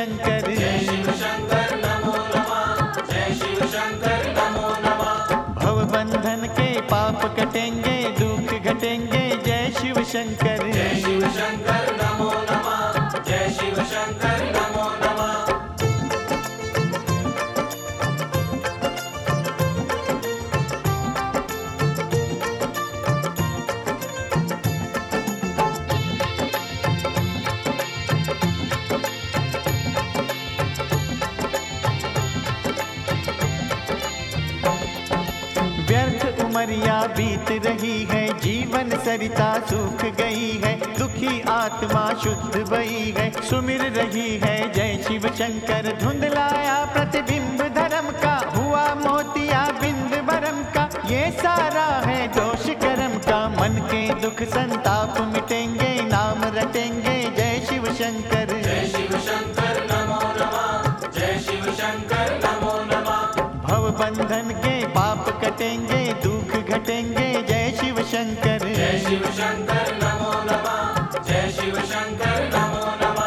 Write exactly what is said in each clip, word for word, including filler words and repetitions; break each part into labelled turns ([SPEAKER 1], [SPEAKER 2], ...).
[SPEAKER 1] शंकर।
[SPEAKER 2] जय शिव शंकर नमो नमः, जय शिव शंकर नमो नमः।
[SPEAKER 1] भव बंधन के पाप कटेंगे, दुख घटेंगे, जय शिव शंकर।
[SPEAKER 2] जय शिव शंकर नमो नमः, जय शिव शंकर नमो नमः।
[SPEAKER 1] व्यर्थ उमरिया बीत रही है, जीवन सरिता सूख गई है, दुखी आत्मा शुद्ध बही है, सुमिर रही है जय शिव शंकर। धुंधलाया प्रतिबिंब धर्म का, हुआ मोतिया बिंद भरम का, ये सारा है दोष कर्म का। मन के दुख संताप मिटेंगे, नाम रटेंगे, जय शिव शंकर।
[SPEAKER 2] जय शिव शंकर नमो नमः, जय शिव शंकर नमो नमः।
[SPEAKER 1] भव बंधन के पाप कटेंगे, दुख घटेंगे, जय शिव शंकर।
[SPEAKER 2] जय शिव शंकर नमो नमः, जय शिव शंकर नमो नमः।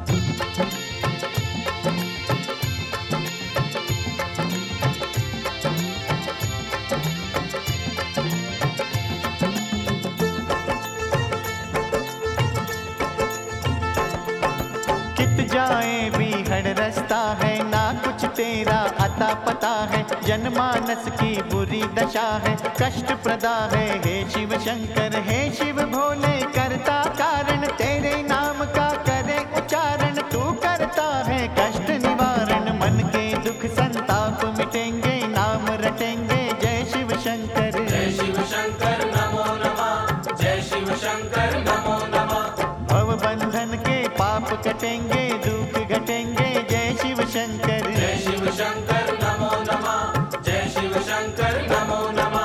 [SPEAKER 1] कित जाए भी हड़ रास्ता है, ना कुछ तेरा अता पता है, जनमानस की बुरी दशा है, कष्ट प्रदा है हे शिव शंकर। हे शिव भोले करता कारण, तेरे नाम का करे उच्चारण, तू करता है कष्ट निवारण। मन के दुख संताप मिटेंगे, नाम रटेंगे, जय शिव शंकर।
[SPEAKER 2] जय शिव शंकर नमो नमः, जय शिव शंकर नमो नमः।
[SPEAKER 1] भव बंधन के पाप कटेंगे, दुख घटेंगे, जय शिव शंकर।
[SPEAKER 2] जय शिव शंकर नमो नमः, जय शिव शंकर नमो नमः।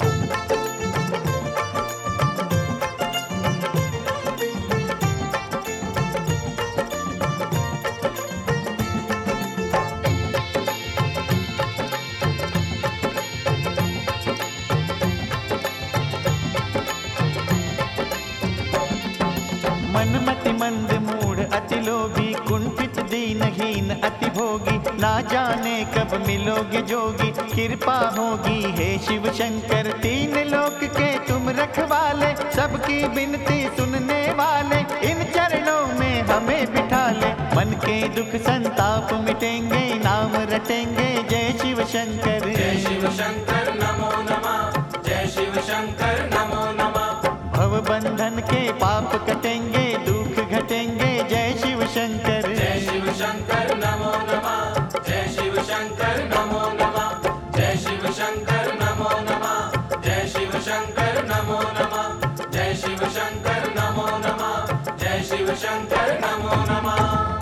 [SPEAKER 1] मन मति मंद मूढ़ अति लोभी, कुंठित दीनहीन अति भोगी, ना जाने कब मिलोगे जोगी, कृपा होगी हे शिव शंकर। तीन लोक के तुम रखवाले, सबकी बिनती सुनने वाले, इन चरणों में हमें बिठा ले, मन के दुख संताप मिटेंगे, नाम रटेंगे, जय शिव शंकर।
[SPEAKER 2] जय शिव शंकर नमो नमः, जय शिव शंकर नमो नमः।
[SPEAKER 1] भव बंधन के पाप कटेंगे, दुख घटेंगे, जय शिव शंकर।
[SPEAKER 2] जय शिव शंकर नमो नमः, जय शिव शंकर नमो नमः। जय शिव शंकर नमो नमः, जय शिव शंकर नमो नमः। जय शिव शंकर नमो नमः, जय शिव शंकर नमो नमः।